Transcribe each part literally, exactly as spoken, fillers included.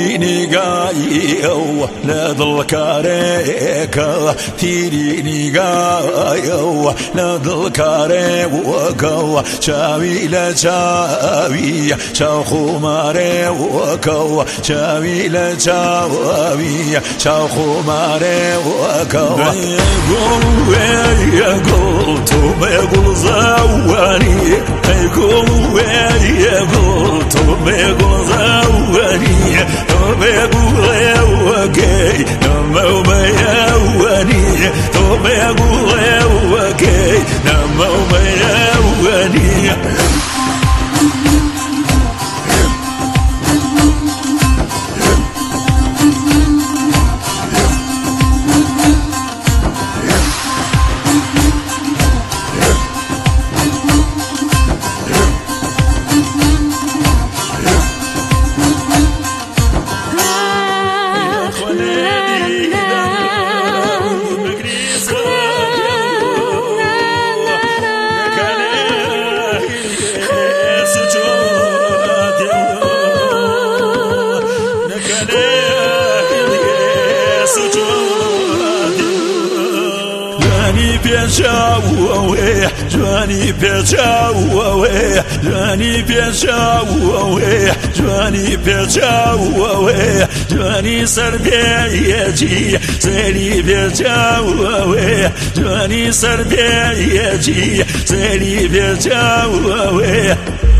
تيري نقايو لذل كاريكا تيري نقايو لذل كاريكا شاوي لشاوي شاوخو ماريكا شاوي لشاوي شاوخو ماريكا يقول يقول توم يقول زواني يقول يقول توم يقول زواني توم يقول يوكي نمو ما يواني توم يقول يوكي نمو ما يواني جواني بيجاوي جواني بيجاوي جواني بيجاوي جواني سربيجي سيري بيجاوي جواني سربيجي سيري بيجاوي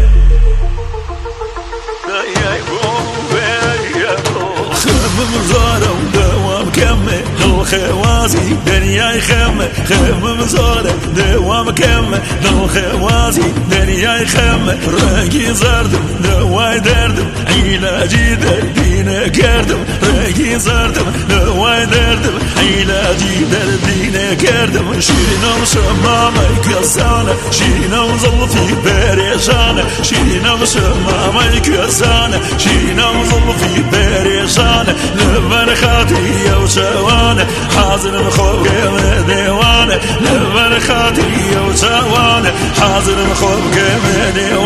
خمم زارة ودوام كمل الخوازي دنيا يخم خمم زارة دوام كمل الخوازي دنيا يخم راقي زردم دواي دردم علاجي دردينا كردم راقي زردم دواي دردم علاجي دردينا كردم شيرنا وشمامة يكسانا شيرنا وظلفي بريشانا شيرنا وشمامة يكسانا شيرنا وظلفي بريشانا لبن خاطري وشوانا حاضر مخوف كم ديوانا لبن خاطري وشوانا حاضر مخوف كم ديوانا